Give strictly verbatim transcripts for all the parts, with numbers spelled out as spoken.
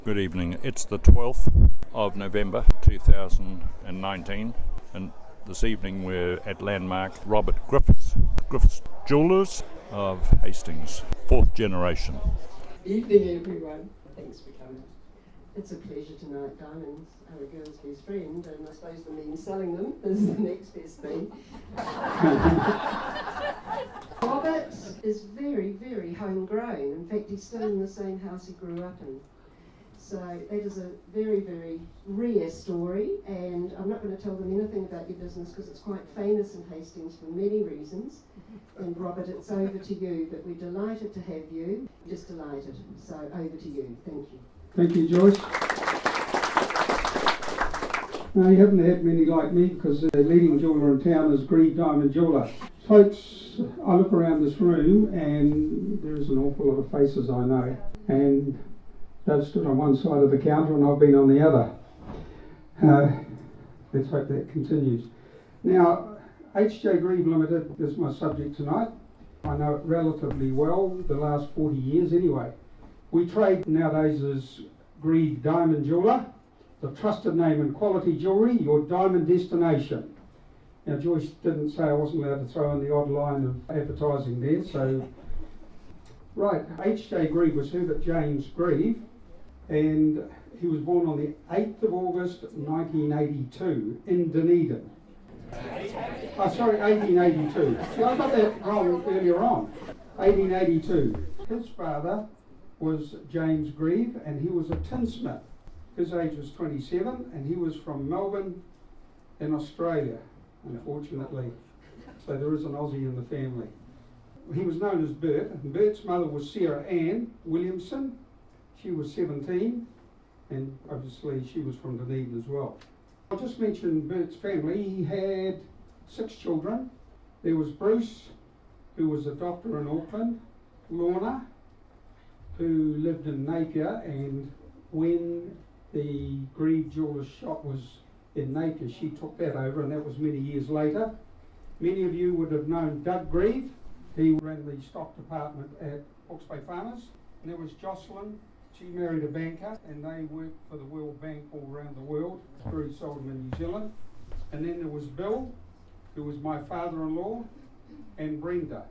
Good evening. It's the twelfth of November two thousand nineteen, and this evening we're at Landmark Robert Griffiths, Griffiths Jewellers of Hastings, fourth generation. Evening everyone, thanks for coming. It's a pleasure tonight. Diamonds are a girl's best friend, and I suppose the men selling them is the next best thing. Robert is very, very homegrown. In fact, he's still in the same house he grew up in. So that is a very, very rare story, and I'm not going to tell them anything about your business because it's quite famous in Hastings for many reasons. And Robert, it's over to you, but we're delighted to have you, just delighted. So over to you. Thank you. Thank you, Joyce. No, you haven't had many like me because the leading jeweller in town is Grieve Diamond Jeweller. Folks, I look around this room and there's an awful lot of faces I know, and they've stood on one side of the counter and I've been on the other. Uh, let's hope that continues. Now, H J Grieve Limited is my subject tonight. I know it relatively well, the last forty years anyway. We trade nowadays as Grieve Diamond Jeweller, the trusted name in quality jewellery, your diamond destination. Now, Joyce didn't say I wasn't allowed to throw in the odd line of advertising there, so... Right, H J Grieve was Herbert James Grieve, and he was born on the eighth of August nineteen eighty-two in Dunedin. Oh, sorry, eighteen eighty-two. See, I got that wrong earlier on. eighteen eighty-two. His father was James Grieve, and he was a tinsmith. His age was twenty-seven, and he was from Melbourne in Australia, unfortunately. So there is an Aussie in the family. He was known as Bert, and Bert's mother was Sarah Ann Williamson. She was seventeen, and obviously she was from Dunedin as well. I'll just mention Bert's family. He had six children. There was Bruce, who was a doctor in Auckland, Lorna, who lived in Napier, and when the Grieve Jewellers shop was in Napier, she took that over, and that was many years later. Many of you would have known Doug Grieve. He ran the stock department at Hawke's Bay Farmers. And there was Jocelyn. She married a banker, and they worked for the World Bank all around the world, very seldom in New Zealand. And then there was Bill, who was my father-in-law, and Brenda.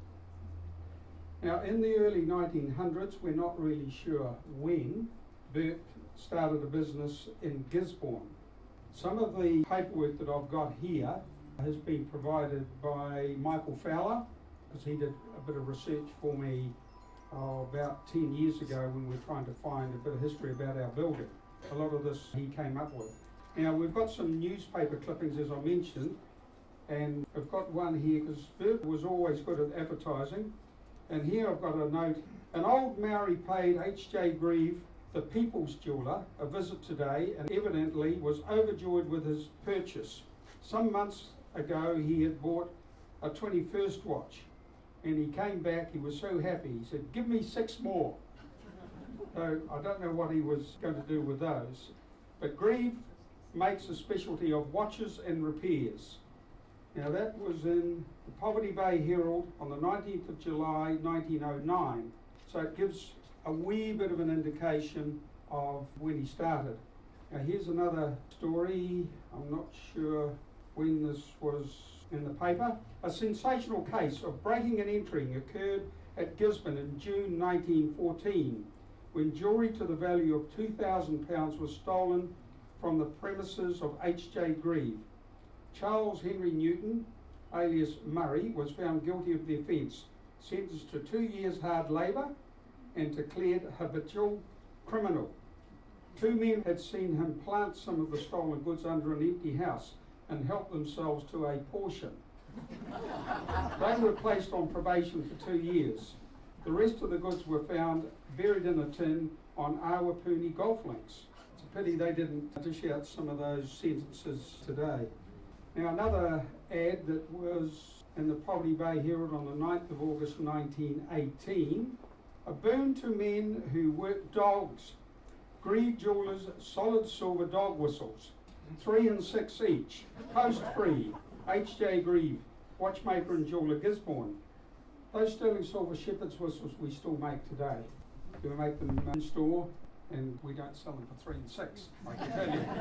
Now, in the early nineteen hundreds, we're not really sure when, Bert started a business in Gisborne. Some of the paperwork that I've got here has been provided by Michael Fowler, because he did a bit of research for me oh, about ten years ago when we were trying to find a bit of history about our building. A lot of this he came up with. Now, we've got some newspaper clippings, as I mentioned, and I've got one here because Bert was always good at advertising. And here I've got a note. An old Maori paid H J Grieve, the People's Jeweller, a visit today, and evidently was overjoyed with his purchase. Some months ago he had bought a twenty-first watch, and he came back, he was so happy, he said, "Give me six more." So I don't know what he was going to do with those. But Grieve makes a specialty of watches and repairs. Now that was in the Poverty Bay Herald on the nineteenth of July nineteen oh nine, so it gives a wee bit of an indication of when he started. Now here's another story. I'm not sure when this was in the paper. A sensational case of breaking and entering occurred at Gisborne in June nineteen fourteen, when jewellery to the value of two thousand pounds was stolen from the premises of H J Grieve. Charles Henry Newton, alias Murray, was found guilty of the offence, sentenced to two years hard labour and declared habitual criminal. Two men had seen him plant some of the stolen goods under an empty house and help themselves to a portion. They were placed on probation for two years. The rest of the goods were found buried in a tin on Awapuni golf links. It's a pity they didn't dish out some of those sentences today. Now, another ad that was in the Poverty Bay Herald on the ninth of August nineteen eighteen, a boon to men who work dogs. Grieve Jewellers solid silver dog whistles, three and six each, post-free, H J Grieve, watchmaker and jeweller, Gisborne. Those sterling silver shepherd's whistles we still make today. We make them in store, and we don't sell them for three and six, I can tell you.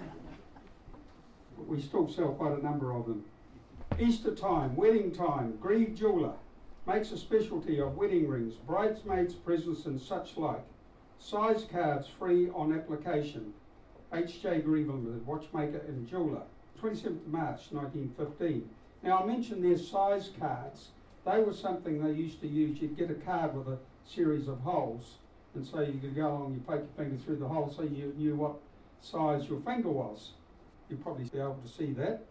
But we still sell quite a number of them. Easter time, wedding time, Grieve Jeweller makes a specialty of wedding rings, bridesmaids' presents and such like. Size cards free on application. H J Grieve Limited, watchmaker and jeweller. twenty-seventh of March nineteen fifteen. Now I mentioned their size cards. They were something they used to use. You'd get a card with a series of holes, and so you could go along, you poke your finger through the hole so you knew what size your finger was. You'd probably be able to see that.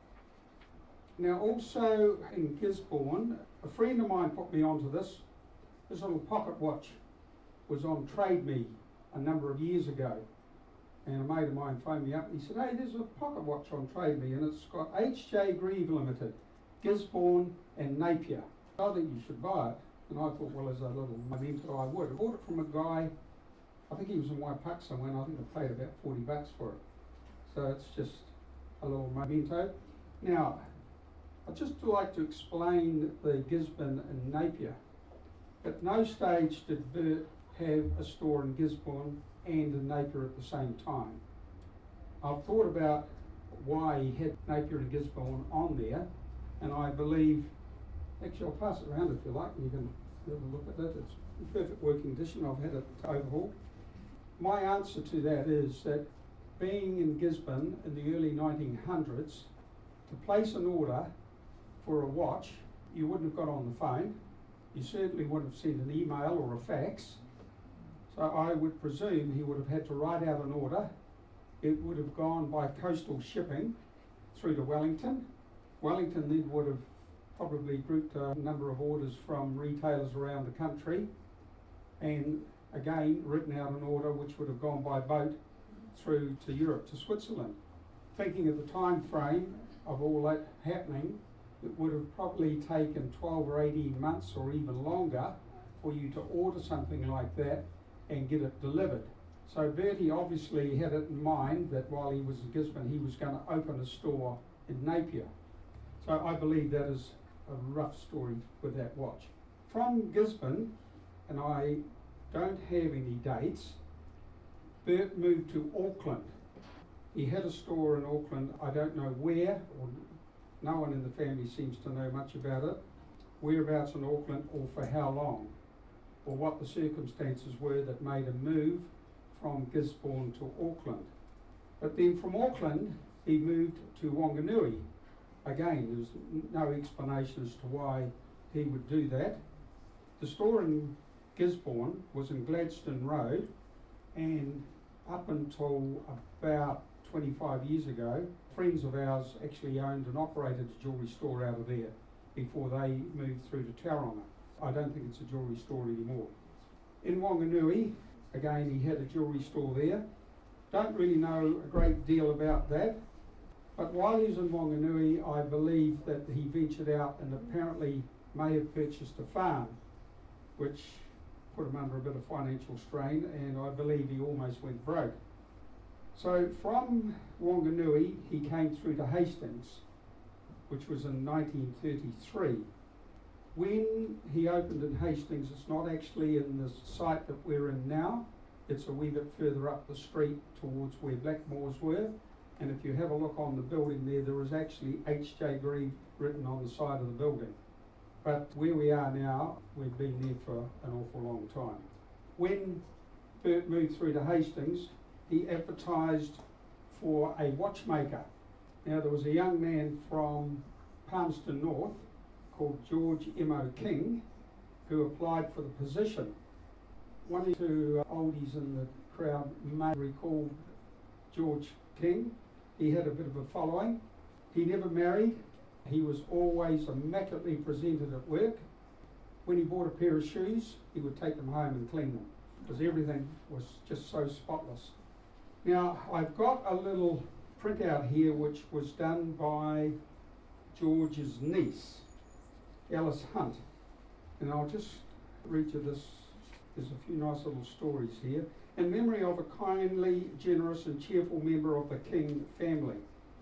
Now also in Gisborne, a friend of mine put me onto this. This little pocket watch was on Trade Me a number of years ago. And a mate of mine phoned me up and he said, hey, there's a pocket watch on Trade Me and it's got H J Grieve Limited, Gisborne and Napier. I think you should buy it. And I thought, well, as a little memento, I would. I bought it from a guy, I think he was in Waipac somewhere, and I think I paid about forty bucks for it. So it's just a little memento. Now, I'd just like to explain the Gisborne and Napier. At no stage did Bert have a store in Gisborne and in Napier at the same time. I've thought about why he had Napier and Gisborne on there, and I believe, actually I'll pass it around if you like, and you can have a look at it. It's in perfect working condition. I've had it overhauled. My answer to that is that being in Gisborne in the early nineteen hundreds, to place an order for a watch, you wouldn't have got on the phone. You certainly wouldn't have sent an email or a fax. So I would presume he would have had to write out an order. It would have gone by coastal shipping through to Wellington. Wellington then would have probably grouped a number of orders from retailers around the country, and again written out an order which would have gone by boat through to Europe, to Switzerland. Thinking of the time frame of all that happening, it would have probably taken twelve or eighteen months or even longer for you to order something like that and get it delivered. So Bertie obviously had it in mind that while he was in Gisborne, he was going to open a store in Napier. So I believe that is a rough story with that watch. From Gisborne, and I don't have any dates, Bert moved to Auckland. He had a store in Auckland, I don't know where, or no one in the family seems to know much about it, whereabouts in Auckland or for how long, or what the circumstances were that made him move from Gisborne to Auckland. But then from Auckland, he moved to Wanganui. Again, there's no explanation as to why he would do that. The store in Gisborne was in Gladstone Road, and up until about twenty-five years ago, friends of ours actually owned and operated a jewellery store out of there before they moved through to Tauranga. I don't think it's a jewellery store anymore. In Wanganui, again, he had a jewellery store there. Don't really know a great deal about that. But while he was in Wanganui, I believe that he ventured out and apparently may have purchased a farm, which put him under a bit of financial strain, and I believe he almost went broke. So from Wanganui, he came through to Hastings, which was in nineteen thirty-three. When he opened in Hastings, it's not actually in the site that we're in now. It's a wee bit further up the street towards where Blackmores were. And if you have a look on the building there, there is actually H J Grieve written on the side of the building. But where we are now, we've been there for an awful long time. When Bert moved through to Hastings, he advertised for a watchmaker. Now there was a young man from Palmerston North called George M O King who applied for the position. One or two oldies in the crowd may recall George King. He had a bit of a following. He never married. He was always immaculately presented at work. When he bought a pair of shoes, he would take them home and clean them because everything was just so spotless. Now, I've got a little printout here which was done by George's niece, Alice Hunt. And I'll just read you this. There's a few nice little stories here. In memory of a kindly, generous and cheerful member of the King family.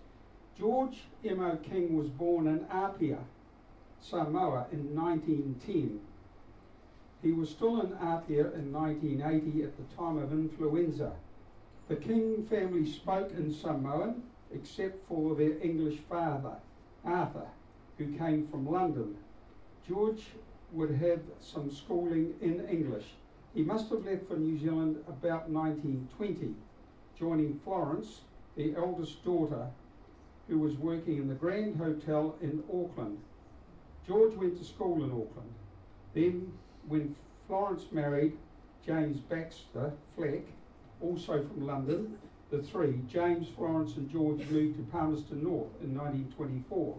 George M O King was born in Apia, Samoa in nineteen ten. He was still in Apia in nineteen eighty at the time of influenza. The King family spoke in Samoan, except for their English father, Arthur, who came from London. George would have some schooling in English. He must have left for New Zealand about nineteen twenty, joining Florence, the eldest daughter, who was working in the Grand Hotel in Auckland. George went to school in Auckland. Then, when Florence married James Baxter Fleck, also from London, the three, James, Florence and George, moved to Palmerston North in nineteen twenty-four.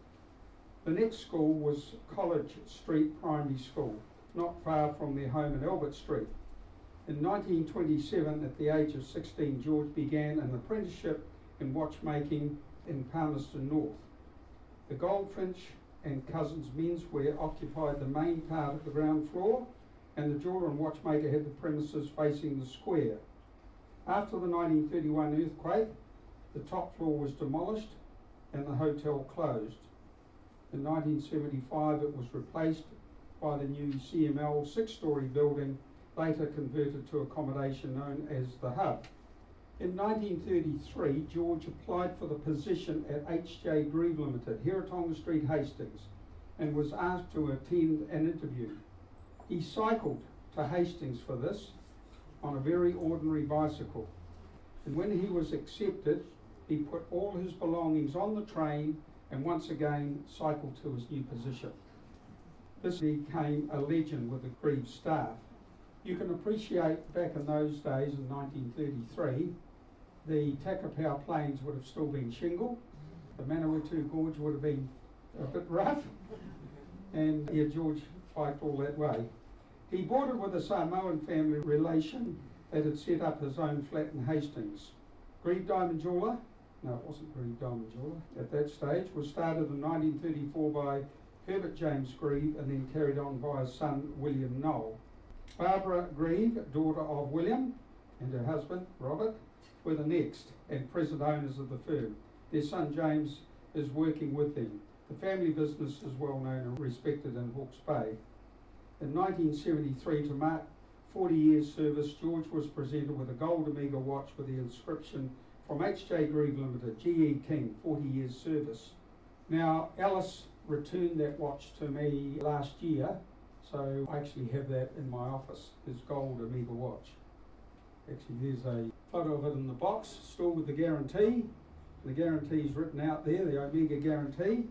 The next school was College Street Primary School, not far from their home in Albert Street. In nineteen twenty-seven, at the age of sixteen, George began an apprenticeship in watchmaking in Palmerston North. The Goldfinch and Cousins menswear occupied the main part of the ground floor, and the jeweller and watchmaker had the premises facing the square. After the nineteen thirty-one earthquake, the top floor was demolished and the hotel closed. In nineteen seventy-five, it was replaced by the new C M L six-storey building, later converted to accommodation known as the Hub. In nineteen thirty-three, George applied for the position at H J Grieve Limited, Hiratonga Street, Hastings, and was asked to attend an interview. He cycled to Hastings for this on a very ordinary bicycle. And when he was accepted, he put all his belongings on the train and once again cycled to his new position. This became a legend with the Grieve staff. You can appreciate back in those days, in nineteen thirty-three, the Takapau plains would have still been shingle, the Manawatu Gorge would have been a bit rough, and yeah, George biked all that way. He boarded with a Samoan family relation that had set up his own flat in Hastings. Grieve Diamond Jeweller, no it wasn't Grieve Diamond Jeweller at that stage, was started in nineteen thirty-four by Herbert James Grieve and then carried on by his son William Knoll. Barbara Grieve, daughter of William, and her husband Robert, were the next and present owners of the firm. Their son James is working with them. The family business is well known and respected in Hawke's Bay. In nineteen seventy-three, to mark forty years service, George was presented with a gold Omega watch with the inscription from H J Grieve Limited, G E King, forty years service. Now, Alice returned that watch to me last year, so I actually have that in my office, his gold Omega watch. Actually, there's a photo of it in the box, still with the guarantee. The guarantee is written out there, the Omega guarantee.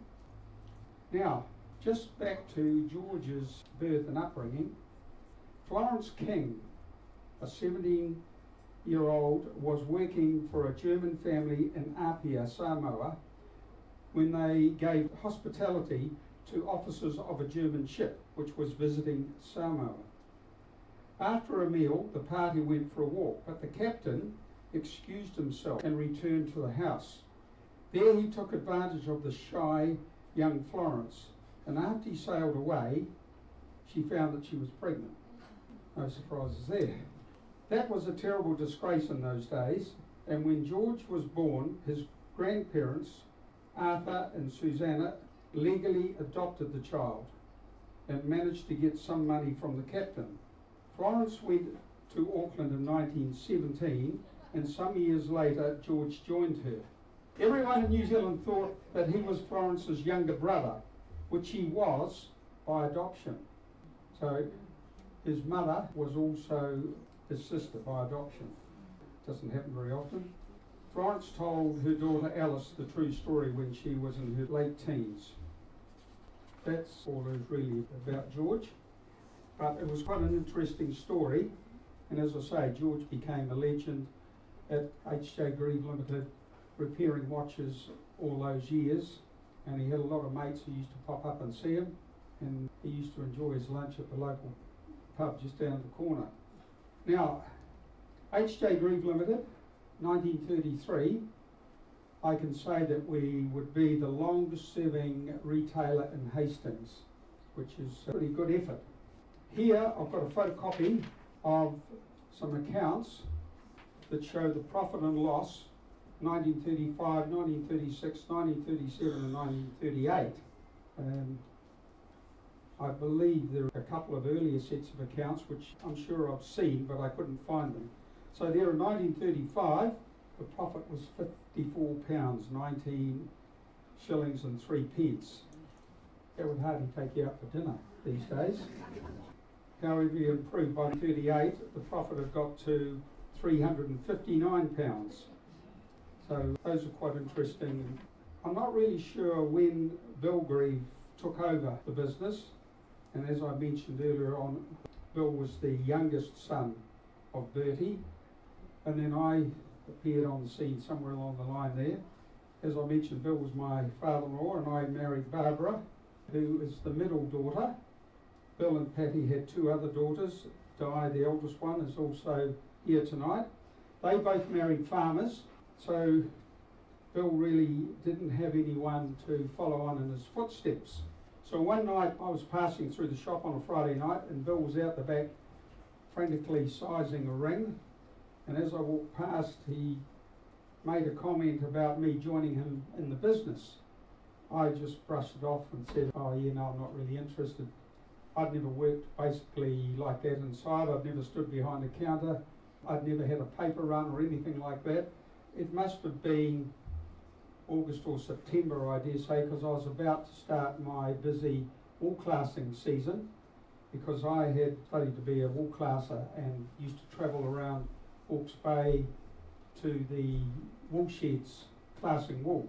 Now, just back to George's birth and upbringing. Florence King, a seventeen-year-old, was working for a German family in Apia, Samoa, when they gave hospitality to officers of a German ship which was visiting Samoa. After a meal, the party went for a walk, but the captain excused himself and returned to the house. There he took advantage of the shy young Florence, and after he sailed away, she found that she was pregnant. No surprises there. That was a terrible disgrace in those days, and when George was born, his grandparents, Arthur and Susanna, legally adopted the child and managed to get some money from the captain. Florence went to Auckland in nineteen seventeen, and some years later George joined her. Everyone in New Zealand thought that he was Florence's younger brother, which he was by adoption. So his mother was also his sister by adoption. Doesn't happen very often. Florence told her daughter Alice the true story when she was in her late teens. That's all there's really about George. But it was quite an interesting story, and as I say, George became a legend at H J Grieve Limited, repairing watches all those years, and he had a lot of mates who used to pop up and see him, and he used to enjoy his lunch at the local pub just down the corner. Now, H J Grieve Limited, nineteen thirty-three, I can say that we would be the longest serving retailer in Hastings, which is a pretty good effort. Here I've got a photocopy of some accounts that show the profit and loss nineteen thirty-five, nineteen thirty-six, nineteen thirty-seven and nineteen thirty-eight. Um, I believe there are a couple of earlier sets of accounts which I'm sure I've seen, but I couldn't find them. So there in nineteen thirty-five, the profit was fifty-four pounds, nineteen shillings and three pence. That would hardly take you out for dinner these days. However, you improved by thirty-eight, the profit had got to three hundred fifty-nine pounds. So those are quite interesting. I'm not really sure when Bill Grieve took over the business, and as I mentioned earlier on, Bill was the youngest son of Bertie, and then I appeared on the scene somewhere along the line there. As I mentioned, Bill was my father-in-law, and I married Barbara, who is the middle daughter. Bill and Patty had two other daughters. Di, the eldest one, is also here tonight. They both married farmers, so Bill really didn't have anyone to follow on in his footsteps. So one night I was passing through the shop on a Friday night, and Bill was out the back frantically sizing a ring, and as I walked past he made a comment about me joining him in the business. I just brushed it off and said, oh yeah, no, I'm not really interested. I'd never worked basically like that inside. I'd never stood behind a counter. I'd never had a paper run or anything like that. It must have been August or September, I dare say, because I was about to start my busy wool classing season, because I had studied to be a wool classer and used to travel around Hawke's Bay to the wool sheds classing wool.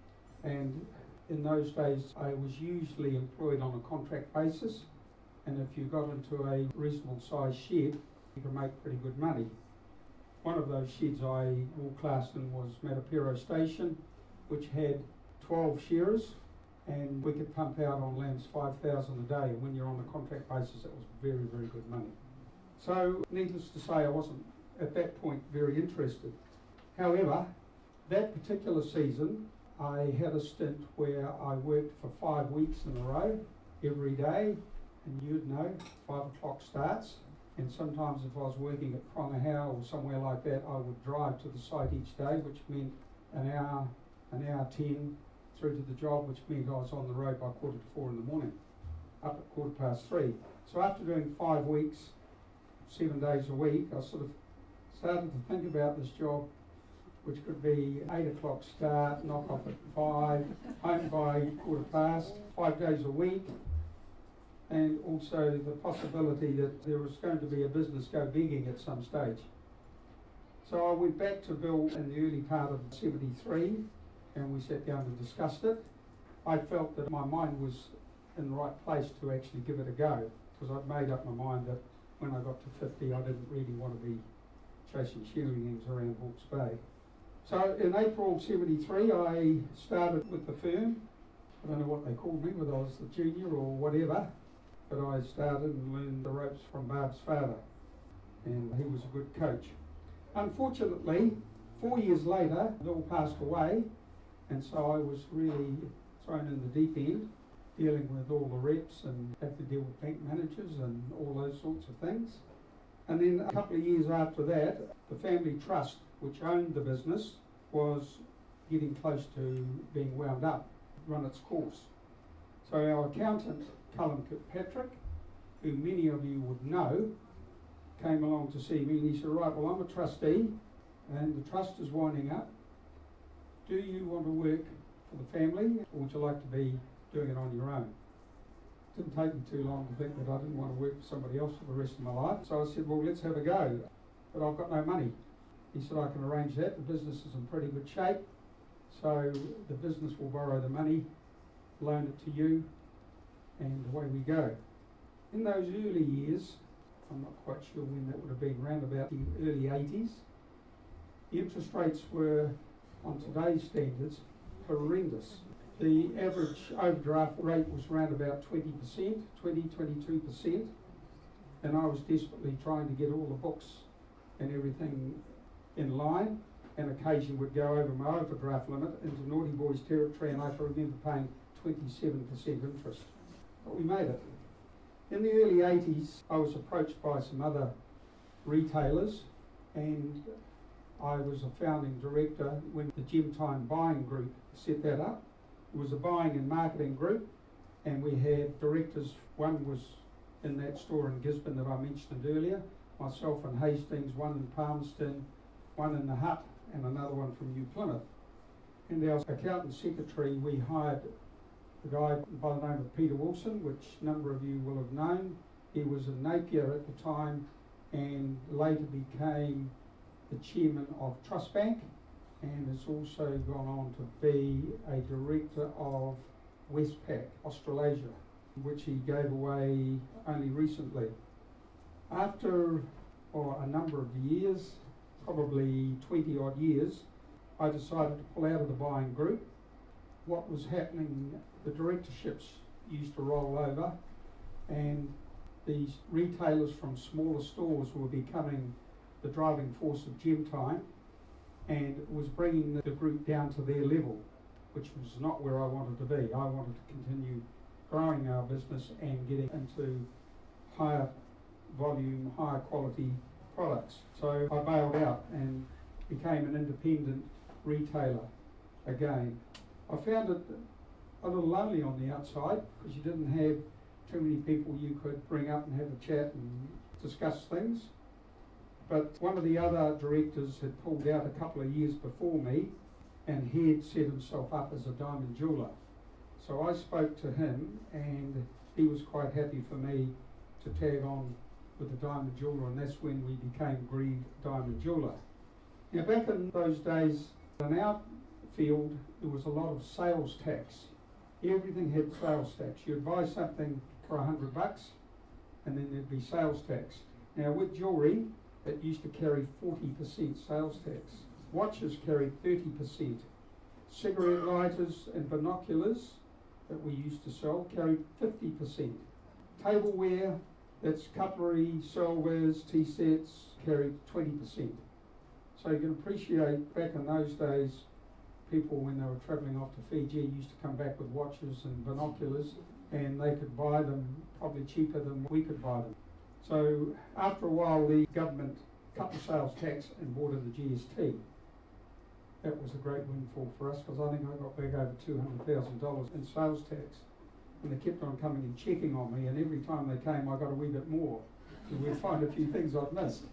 And in those days I was usually employed on a contract basis, and if you got into a reasonable sized shed you could make pretty good money. One of those sheds I wool classed in was Matapero Station, which had twelve shearers, and we could pump out on lambs five thousand a day, and when you're on a contract basis that was very, very good money. So needless to say, I wasn't at that point very interested. However, that particular season I had a stint where I worked for five weeks in a row every day, and you'd know, five o'clock starts, and sometimes if I was working at Prongahow or somewhere like that, I would drive to the site each day, which meant an hour, an hour ten through to the job, which meant I was on the road by quarter to four in the morning, up at quarter past three. So after doing five weeks, seven days a week, I sort of started to think about this job, which could be eight o'clock start, knock off at five, home by quarter past, five days a week, and also the possibility that there was going to be a business go begging at some stage. So I went back to Bill in the early part of seventy-three, and we sat down and discussed it. I felt that my mind was in the right place to actually give it a go, because I'd made up my mind that when I got to fifty I didn't really want to be chasing shearing around Hawke's Bay. So in April seventy-three I started with the firm. I don't know what they called me, whether I was the junior or whatever, but I started and learned the ropes from Barb's father, and he was a good coach. Unfortunately, four years later, Bill passed away, and so I was really thrown in the deep end, dealing with all the reps and had to deal with bank managers and all those sorts of things. And then a couple of years after that, the family trust, which owned the business, was getting close to being wound up, run its course. So our accountant, Cullen Kirkpatrick, who many of you would know, came along to see me, and he said, right, well, I'm a trustee and the trust is winding up. Do you want to work for the family, or would you like to be doing it on your own? It didn't take me too long to think that I didn't want to work for somebody else for the rest of my life. So I said, well, let's have a go, but I've got no money. He said, I can arrange that. The business is in pretty good shape, so the business will borrow the money, loan it to you, and away we go. In those early years, I'm not quite sure when that would have been, around about the early eighties, the interest rates were, on today's standards, horrendous. The average overdraft rate was around about twenty percent, twenty, twenty-two percent, and I was desperately trying to get all the books and everything in line, and occasionally would go over my overdraft limit into naughty boys territory, and I can remember paying twenty-seven percent interest. But we made it. In the early eighties, I was approached by some other retailers, and I was a founding director when the Gem Time Buying Group set that up. It was a buying and marketing group, and we had directors. One was in that store in Gisborne that I mentioned earlier, myself in Hastings, one in Palmerston, one in the Hut, and another one from New Plymouth. And our accountant secretary, we hired a guy by the name of Peter Wilson, which a number of you will have known. He was in Napier at the time and later became the chairman of Trust Bank, and has also gone on to be a director of Westpac Australasia, which he gave away only recently. After oh, a number of years, probably twenty odd years, I decided to pull out of the buying group. What was happening, the directorships used to roll over, and these retailers from smaller stores were becoming the driving force of gem time, and it was bringing the group down to their level, which was not where I wanted to be. I wanted to continue growing our business and getting into higher volume, higher quality products. So I bailed out and became an independent retailer again. I found it a little lonely on the outside because you didn't have too many people you could bring up and have a chat and discuss things. But one of the other directors had pulled out a couple of years before me, and he had set himself up as a diamond jeweller. So I spoke to him, and he was quite happy for me to tag on with the diamond jeweller, and that's when we became Grieve Diamond Jeweller. Now back in those days, in our field, there was a lot of sales tax. Everything had sales tax. You'd buy something for a hundred bucks, and then there'd be sales tax. Now with jewellery, it used to carry forty percent sales tax. Watches carried thirty percent. Cigarette lighters and binoculars that we used to sell carried fifty percent. Tableware, that's cutlery, silvers, tea sets, carried twenty percent. So you can appreciate back in those days, people when they were travelling off to Fiji used to come back with watches and binoculars, and they could buy them probably cheaper than we could buy them. So after a while the government cut the sales tax and brought in the G S T. That was a great windfall for us because I think I got back over two hundred thousand dollars in sales tax. And they kept on coming and checking on me, and every time they came I got a wee bit more. So we'd find a few things I'd missed.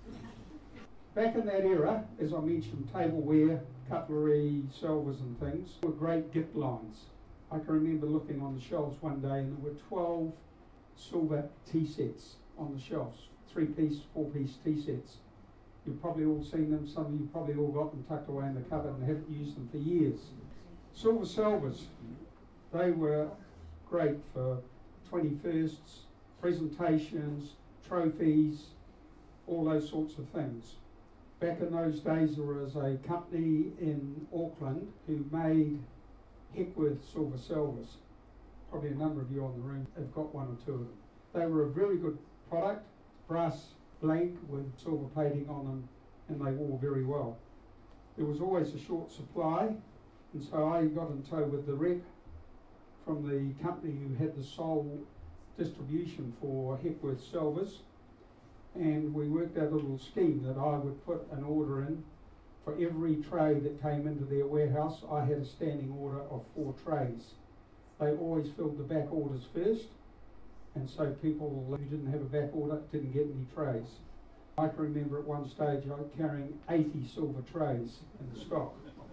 Back in that era, as I mentioned, tableware, cutlery, silvers and things were great gift lines. I can remember looking on the shelves one day and there were twelve silver tea sets on the shelves, three-piece, four-piece tea sets. You've probably all seen them, some of you probably all got them tucked away in the cupboard and haven't used them for years. Silver salvers, they were great for twenty-firsts, presentations, trophies, all those sorts of things. Back in those days there was a company in Auckland who made Heckworth silver salvers. Probably a number of you on the room have got one or two of them. They were a very good product, brass blank with silver plating on them, and they wore very well. There was always a short supply, and so I got in tow with the rep from the company who had the sole distribution for Heckworth silvers, and we worked out a little scheme that I would put an order in for every tray that came into their warehouse. I had a standing order of four trays. They always filled the back orders first, and so people who didn't have a back order didn't get any trays. I can remember at one stage I was carrying eighty silver trays in the stock.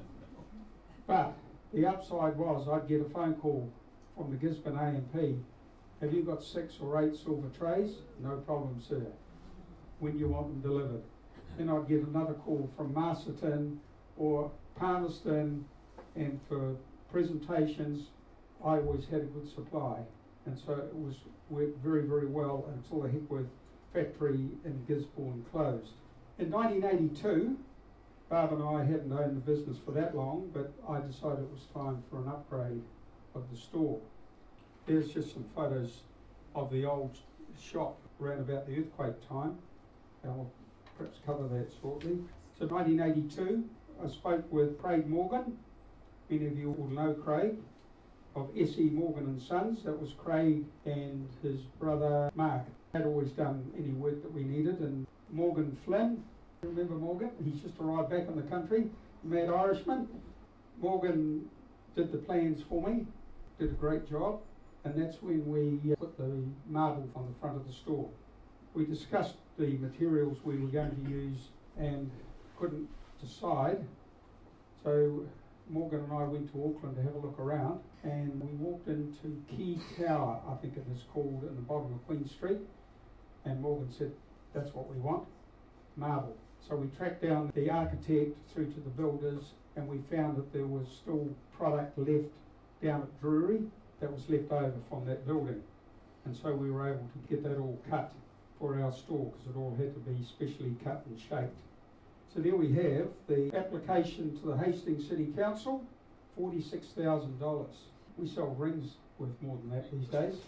But the upside was I'd get a phone call from the Gisborne A and P. Have you got six or eight silver trays? No problem, sir. When you want them delivered. Then I'd get another call from Masterton or Palmerston, and for presentations I always had a good supply, and so it was worked very very well until the Heckworth factory in Gisborne closed. In nineteen eighty-two, Barb and I hadn't owned the business for that long, but I decided it was time for an upgrade of the store. There's just some photos of the old shop around about the earthquake time. I'll perhaps cover that shortly. So nineteen eighty-two, I spoke with Craig Morgan. Many of you will know Craig, of S E Morgan and Sons. That was Craig and his brother Mark. Had always done any work that we needed. And Morgan Flynn, remember Morgan? He's just arrived back in the country, mad Irishman. Morgan did the plans for me, did a great job. and that's when we uh, put the marble on the front of the store. We discussed the materials we were going to use and couldn't decide, so Morgan and I went to Auckland to have a look around, and we walked into Key Tower, I think it is called, in the bottom of Queen Street, and Morgan said, that's what we want, marble. So we tracked down the architect through to the builders, and we found that there was still product left down at Drury that was left over from that building, and so we were able to get that all cut for our store because it all had to be specially cut and shaped. So there we have the application to the Hastings City Council, forty-six thousand dollars. We sell rings worth more than that these days.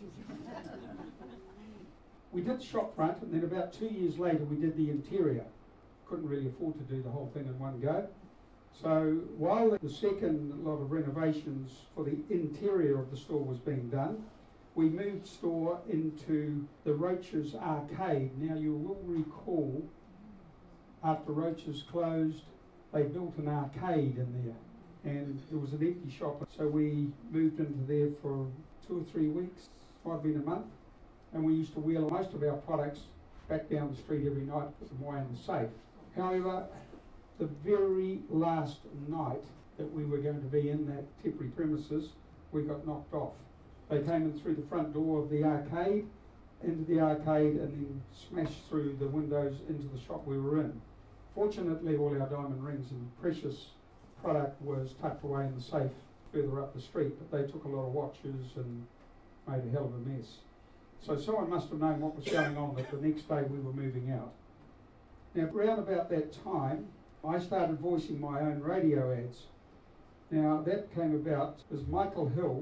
We did the shop front, and then about two years later we did the interior. Couldn't really afford to do the whole thing in one go. So while the second lot of renovations for the interior of the store was being done, we moved store into the Roaches Arcade. Now you will recall, after Roaches closed, they built an arcade in there, and there was an empty shop. So we moved into there for two or three weeks, might have been a month, and we used to wheel most of our products back down the street every night, put them away in the safe. However, the very last night that we were going to be in that temporary premises, we got knocked off. They came in through the front door of the arcade, into the arcade, and then smashed through the windows into the shop we were in. Fortunately, all our diamond rings and precious product was tucked away in the safe further up the street, but they took a lot of watches and made a hell of a mess. So someone must have known what was going on, that the next day we were moving out. Now, around about that time, I started voicing my own radio ads. Now, that came about as Michael Hill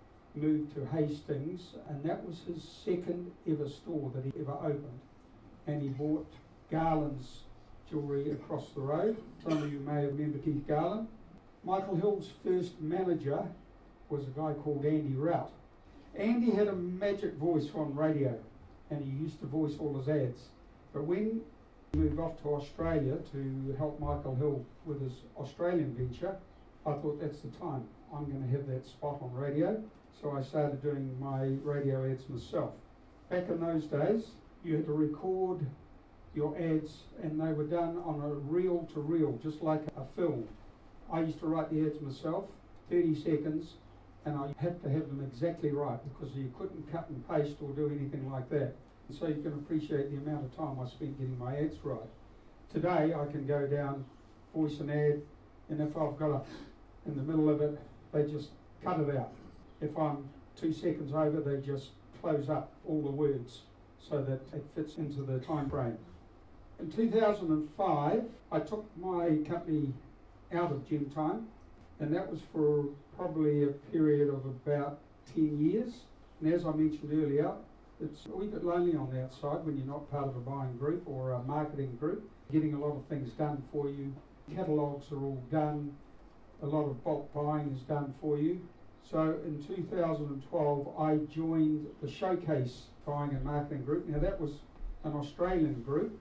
moved to Hastings, and that was his second ever store that he ever opened. And he bought Garland's jewellery across the road. Some of you may remember Keith Garland. Michael Hill's first manager was a guy called Andy Rout. Andy had a magic voice on radio, and he used to voice all his ads. But when he moved off to Australia to help Michael Hill with his Australian venture, I thought that's the time. I'm going to have that spot on radio. So I started doing my radio ads myself. Back in those days, you had to record your ads, and they were done on a reel to reel, just like a film. I used to write the ads myself, thirty seconds, and I had to have them exactly right because you couldn't cut and paste or do anything like that. And so you can appreciate the amount of time I spent getting my ads right. Today I can go down, voice an ad, and if I've got a, in the middle of it, they just cut it out. If I'm two seconds over, they just close up all the words so that it fits into the time frame. In two thousand five, I took my company out of Gem Time, and that was for probably a period of about ten years. And as I mentioned earlier, it's a wee bit lonely on the outside when you're not part of a buying group or a marketing group, getting a lot of things done for you. Catalogues are all done, a lot of bulk buying is done for you. So in two thousand twelve, I joined the Showcase Buying and Marketing Group. Now that was an Australian group.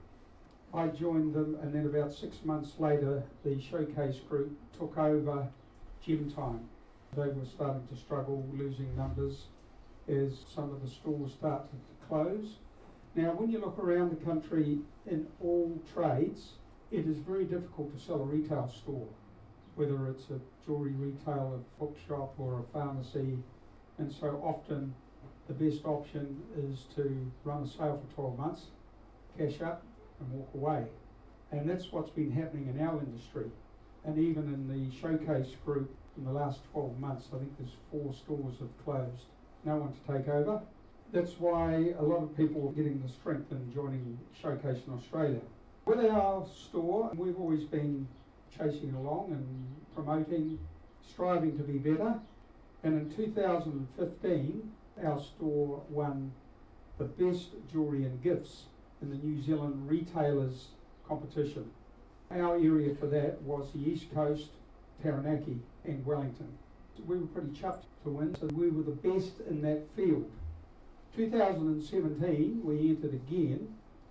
I joined them, and then about six months later, the Showcase Group took over Gem Time. They were starting to struggle, losing numbers as some of the stores started to close. Now when you look around the country in all trades, it is very difficult to sell a retail store, whether it's a jewellery retailer, a bookshop or a pharmacy, and so often the best option is to run a sale for twelve months, cash up and walk away. And that's what's been happening in our industry. And even in the Showcase Group, in the last twelve months, I think there's four stores have closed. No one to take over. That's why a lot of people are getting the strength in joining Showcase in Australia. With our store, we've always been chasing along and promoting, striving to be better. And in two thousand fifteen, our store won the best jewellery and gifts in the New Zealand Retailers Competition. Our area for that was the East Coast, Taranaki and Wellington. We were pretty chuffed to win, so we were the best in that field. two thousand seventeen, we entered again,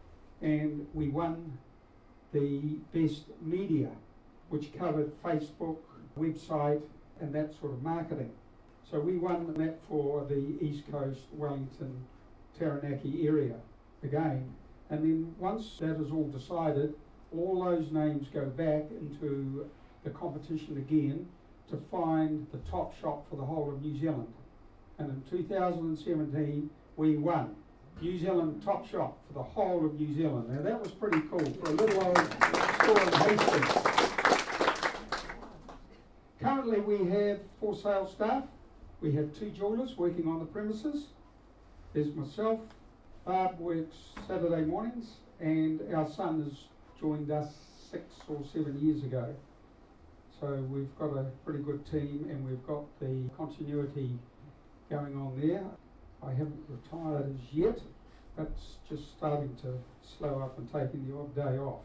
and we won the best media, which covered Facebook, website, and that sort of marketing. So we won that for the East Coast, Wellington, Taranaki area again. And then once that is all decided, all those names go back into the competition again to find the top shop for the whole of New Zealand. And in two thousand seventeen, we won New Zealand Top Shop for the whole of New Zealand. Now that was pretty cool for a little old store in Hastings. Currently we have four sales staff. We have two jewellers working on the premises. There's myself, Barb works Saturday mornings, and our son has joined us six or seven years ago. So we've got a pretty good team, and we've got the continuity going on there. I haven't retired as yet. That's just starting to slow up and taking the odd day off.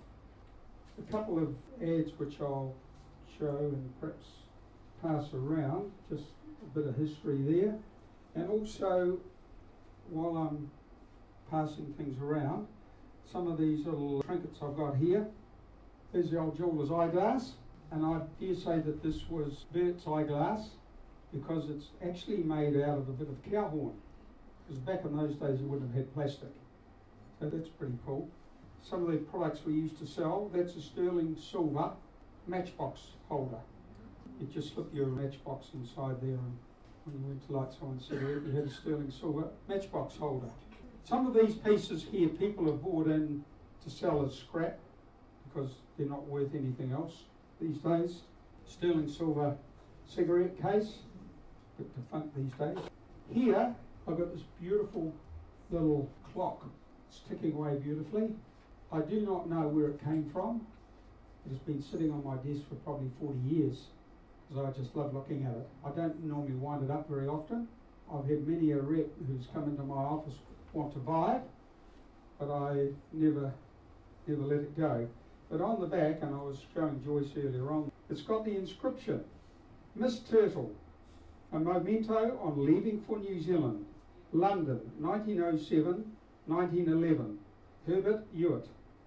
A couple of ads which I'll show and perhaps pass around, just a bit of history there. And also, while I'm passing things around, some of these little trinkets I've got here. There's the old jeweller's eyeglass, and I dare say that this was Bert's eyeglass because it's actually made out of a bit of cow horn. Because back in those days you wouldn't have had plastic. So that's pretty cool. Some of the products we used to sell, that's a sterling silver matchbox holder. You just slip your matchbox inside there, and when you went to light someone's cigarette, you had a sterling silver matchbox holder. Some of these pieces here people have bought in to sell as scrap because they're not worth anything else these days. Sterling silver cigarette case, a bit defunct these days. Here I've got this beautiful little clock. It's ticking away beautifully. I do not know where it came from. It has been sitting on my desk for probably forty years because I just love looking at it. I don't normally wind it up very often. I've had many a rep who's come into my office want to buy it, but I never, never let it go. But on the back, and I was showing Joyce earlier on, it's got the inscription, Miss Turtle, a memento on leaving for New Zealand, London, nineteen oh seven, nineteen eleven, Herbert Hewitt.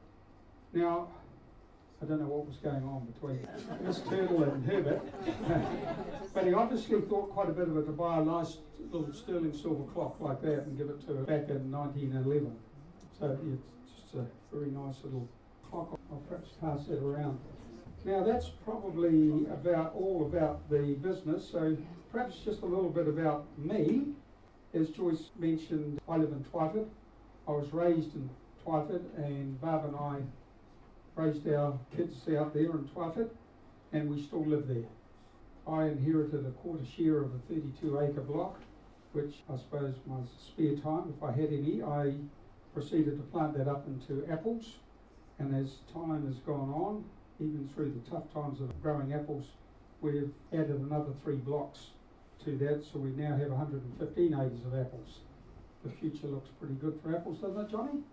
Now, I don't know what was going on between Miss Turtle and Herbert, but he obviously thought quite a bit of it to buy a nice little sterling silver clock like that and give it to her back in nineteen eleven. So yeah, it's just a very nice little clock. I'll perhaps pass that around. Now that's probably about all about the business, so perhaps just a little bit about me. As Joyce mentioned, I live in Twyford. I was raised in Twyford, and Barb and I raised our kids out there in Twyford, and we still live there. I inherited a quarter share of a thirty-two acre block, which I suppose my spare time, if I had any, I proceeded to plant that up into apples. And as time has gone on, even through the tough times of growing apples, we've added another three blocks to that, so we now have one hundred fifteen acres of apples. The future looks pretty good for apples, doesn't it, Johnny?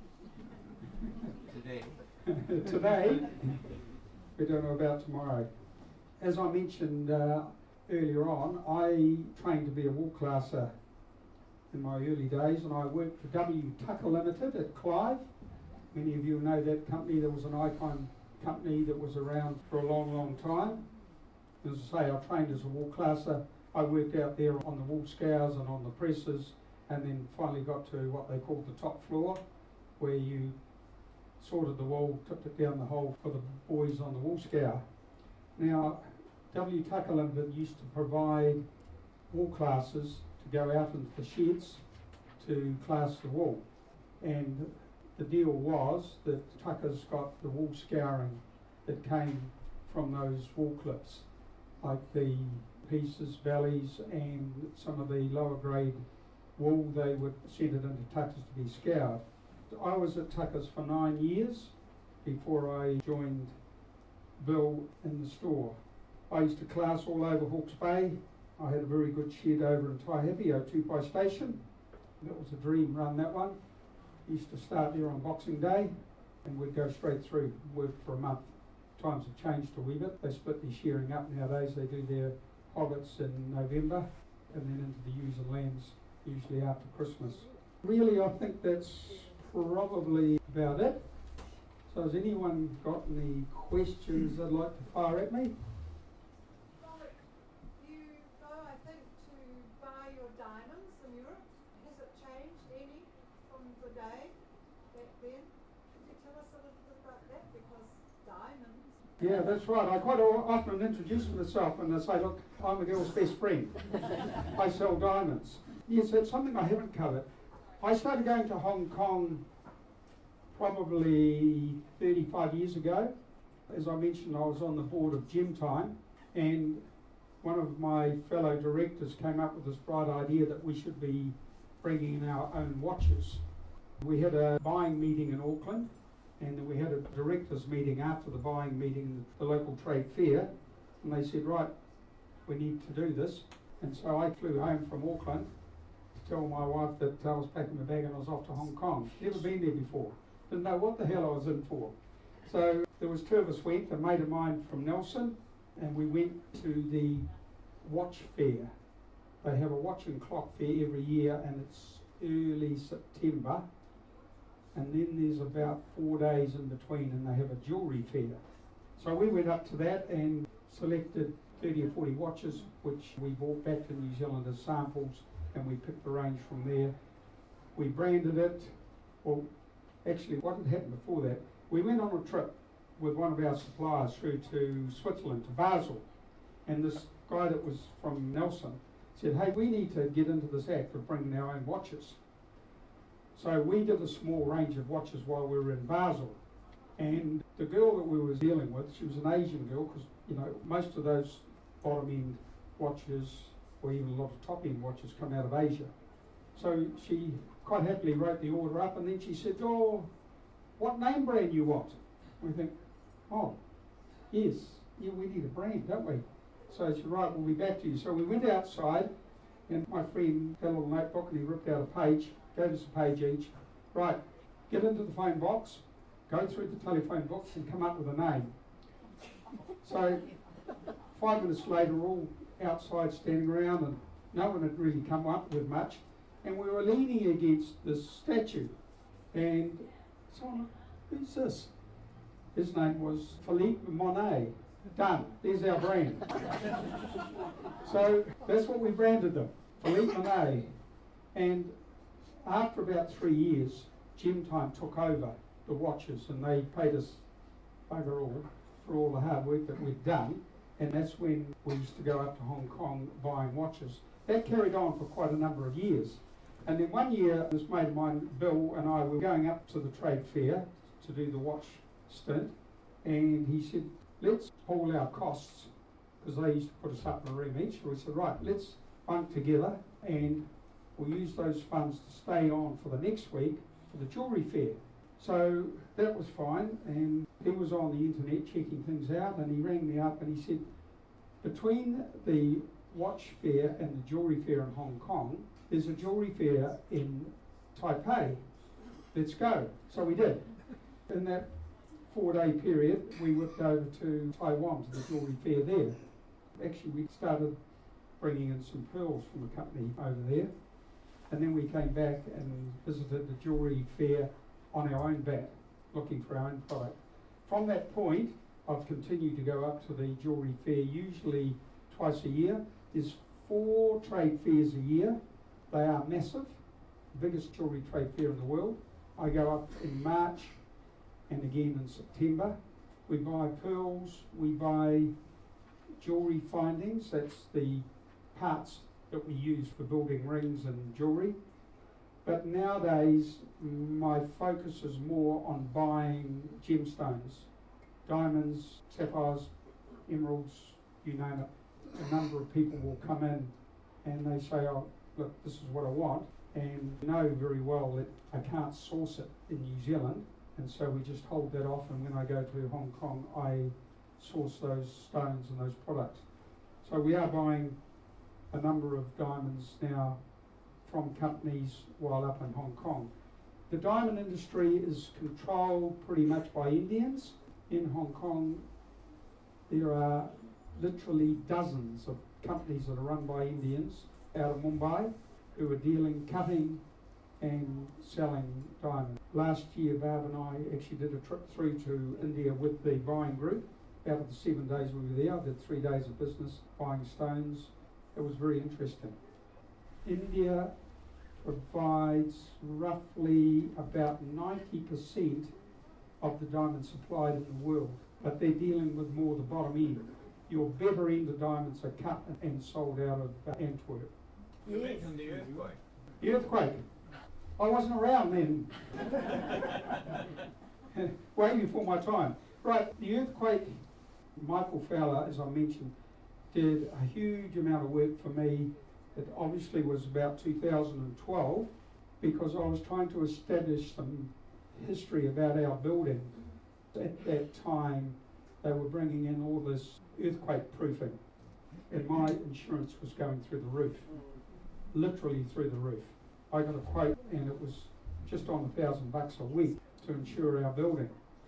Today. Today. We don't know about tomorrow. As I mentioned uh, earlier on, I trained to be a wool classer in my early days, and I worked for W Tucker Limited at Clive. Many of you know that company. There was an icon company that was around for a long, long time. As I say, I trained as a wool classer. I worked out there on the wool scours and on the presses, and then finally got to what they called the top floor, where you sorted the wool, tipped it down the hole for the boys on the wool scour. Now, W Tucker Limited used to provide wool classes to go out into the sheds to class the wool. And the deal was that Tucker's got the wool scouring that came from those wool clips, like the pieces, bellies, and some of the lower grade wool. They would send it into Tucker's to be scoured. I was at Tucker's for nine years before I joined Bill in the store. I used to class all over Hawke's Bay. I had a very good shed over in Taihape, Tupai Station. That was a dream run, that one. Used to start there on Boxing Day, and we'd go straight through, work for a month. Times have changed a wee bit. They split their shearing up nowadays. They do their hoggets in November and then into the ewes and lambs usually after Christmas. Really, I think that's probably about it. So has anyone got any questions they'd like to fire at me? Robert, you go, I think, to day back then. Could you tell us a little bit about that? Because diamonds. Yeah, that's right. I quite o- often introduce myself and I say, look, I'm a girl's best friend. I sell diamonds. Yes, that's something I haven't covered. I started going to Hong Kong probably thirty-five years ago. As I mentioned, I was on the board of Gem Time, and one of my fellow directors came up with this bright idea that we should be bringing in our own watches. We had a buying meeting in Auckland, and then we had a directors meeting after the buying meeting at the local trade fair, and they said, right, we need to do this. And so I flew home from Auckland to tell my wife that I was packing my bag and I was off to Hong Kong. Never been there before. Didn't know what the hell I was in for. So there was two of us went, a mate of mine from Nelson, and we went to the watch fair. They have a watch and clock fair every year, and it's early September. And then there's about four days in between, and they have a jewellery fair. So we went up to that and selected thirty or forty watches, which we brought back to New Zealand as samples, and we picked the range from there. We branded it. Well, actually, what had happened before that, we went on a trip with one of our suppliers through to Switzerland, to Basel, and this guy that was from Nelson said, hey, we need to get into this act of bringing our own watches. So we did a small range of watches while we were in Basel, and the girl that we were dealing with, she was an Asian girl, because you know most of those bottom-end watches, or even a lot of top-end watches, come out of Asia. So she quite happily wrote the order up, and then she said, oh, what name brand you want? We think, oh, yes, yeah, we need a brand, don't we? So she said, right, we'll be back to you. So we went outside, and my friend had a little notebook, and he ripped out a page, gave us a page each. Right, get into the phone box, go through the telephone books, and come up with a name. So five minutes later, we're all outside standing around, and no one had really come up with much. And we were leaning against this statue, and someone, who's this? His name was Philippe Monet. Done. There's our brand. So that's what we branded them, Philippe Monet. And after about three years, Gem Time took over the watches, and they paid us overall for all the hard work that we'd done. And that's when we used to go up to Hong Kong buying watches. That carried on for quite a number of years. And then one year, this mate of mine, Bill, and I were going up to the trade fair to do the watch stint, and he said, let's pool our costs, because they used to put us up in a room each. So we said, right, let's bunk together, and we'll use those funds to stay on for the next week for the jewellery fair. So that was fine, and he was on the internet checking things out, and he rang me up and he said, between the watch fair and the jewellery fair in Hong Kong, there's a jewellery fair in Taipei. Let's go. So we did. In that four-day period, we whipped over to Taiwan to the jewellery fair there. Actually, we started bringing in some pearls from a company over there, and then we came back and visited the jewellery fair on our own bat, looking for our own product. From that point, I've continued to go up to the jewellery fair, usually twice a year. There's four trade fairs a year. They are massive, the biggest jewellery trade fair in the world. I go up in March and again in September. We buy pearls, we buy jewellery findings, that's the parts that we use for building rings and jewellery. But nowadays, my focus is more on buying gemstones, diamonds, sapphires, emeralds, you name it. A number of people will come in and they say, oh, look, this is what I want, and know very well that I can't source it in New Zealand, and so we just hold that off, and when I go to Hong Kong, I source those stones and those products. So we are buying a number of diamonds now from companies while up in Hong Kong. The diamond industry is controlled pretty much by Indians. In Hong Kong, there are literally dozens of companies that are run by Indians out of Mumbai who are dealing, cutting and selling diamonds. Last year, Barb and I actually did a trip through to India with the buying group. Out of the seven days we were there, I did three days of business buying stones. It was very interesting. India provides roughly about ninety percent of the diamonds supplied in the world, but they're dealing with more the bottom end. Your better end of diamonds are cut and sold out of uh, Antwerp. You mentioned the earthquake. The earthquake. I wasn't around then. Way before my time. Right, the earthquake, Michael Fowler, as I mentioned, did a huge amount of work for me. It obviously was about two thousand twelve, because I was trying to establish some history about our building. At that time, they were bringing in all this earthquake proofing, and my insurance was going through the roof, literally through the roof. I got a quote, and it was just on a thousand bucks a week to insure our building.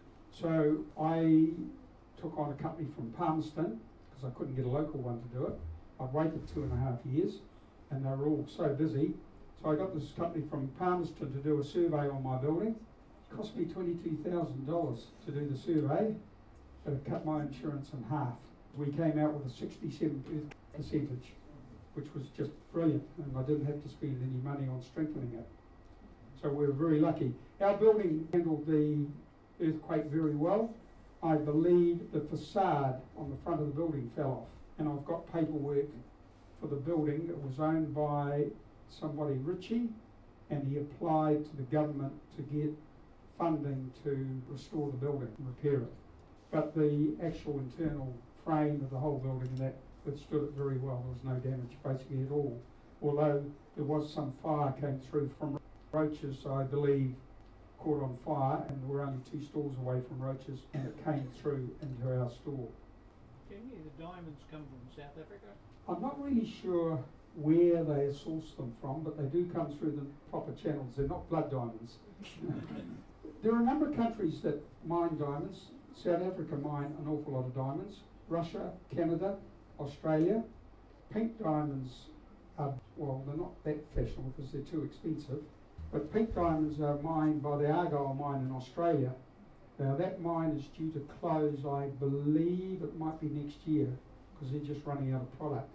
So I took on a company from Palmerston, because I couldn't get a local one to do it. I waited two and a half years, and they were all so busy. So I got this company from Palmerston to do a survey on my building. It cost me twenty-two thousand dollars to do the survey, but it cut my insurance in half. We came out with a sixty-seven percentage, which was just brilliant, and I didn't have to spend any money on strengthening it. So we were very lucky. Our building handled the earthquake very well. I believe the facade on the front of the building fell off, and I've got paperwork for the building. It was owned by somebody, Richie, and he applied to the government to get funding to restore the building and repair it. But the actual internal frame of the whole building and that withstood it very well. There was no damage basically at all. Although there was some fire came through from roaches, I believe, caught on fire, and we were only two stores away from roaches, and it came through into our store. Can you, the diamonds come from South Africa? I'm not really sure where they source them from, but they do come through the proper channels. They're not blood diamonds. There are a number of countries that mine diamonds. South Africa mine an awful lot of diamonds. Russia, Canada, Australia. Pink diamonds are, well, they're not that fashionable because they're too expensive. But pink diamonds are mined by the Argyle mine in Australia. Now that mine is due to close, I believe it might be next year, because they're just running out of product.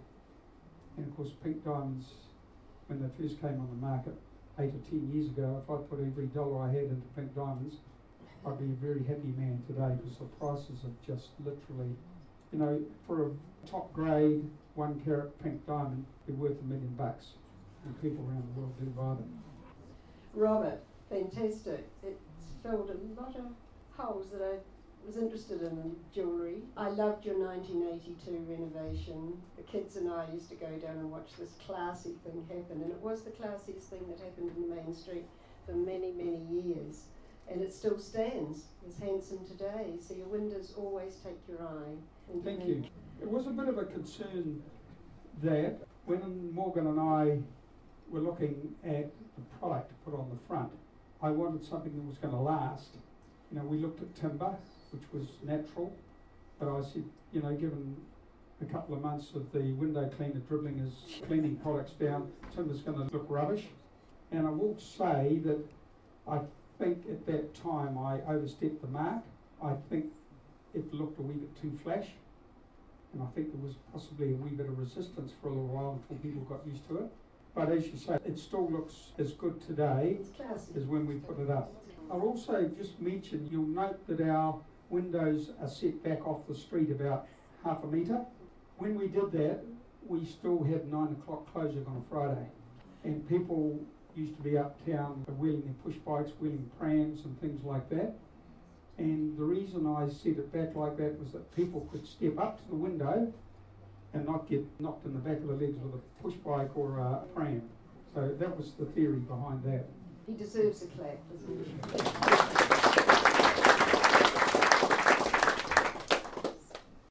And of course pink diamonds, when they first came on the market eight or ten years ago, if I put every dollar I had into pink diamonds, I'd be a very happy man today, because the prices have just literally, you know, for a top grade one carat pink diamond, they're worth a million bucks, and people around the world do buy them. Robert, fantastic. It's filled a lot of holes that I was interested in in jewellery. I loved your nineteen eighty-two renovation. The kids and I used to go down and watch this classy thing happen, and it was the classiest thing that happened in the main street for many, many years. And it still stands as handsome today. So your windows always take your eye. And Thank you. It was a bit of a concern that when Morgan and I were looking at the product to put on the front, I wanted something that was going to last. You know, we looked at timber, which was natural, but I said, you know, given a couple of months of the window cleaner dribbling his cleaning products down, timber's going to look rubbish. And I will say that I think at that time I overstepped the mark. I think it looked a wee bit too flash, and I think there was possibly a wee bit of resistance for a little while until people got used to it. But as you say, it still looks as good today as when we put it up. I'll also just mention, you'll note that our windows are set back off the street about half a metre. When we did that, we still had nine o'clock closure on a Friday, and people used to be uptown wheeling their push bikes, wheeling prams and things like that. And the reason I set it back like that was that people could step up to the window and not get knocked in the back of the legs with a push bike or a pram. So that was the theory behind that. He deserves a clap, doesn't he?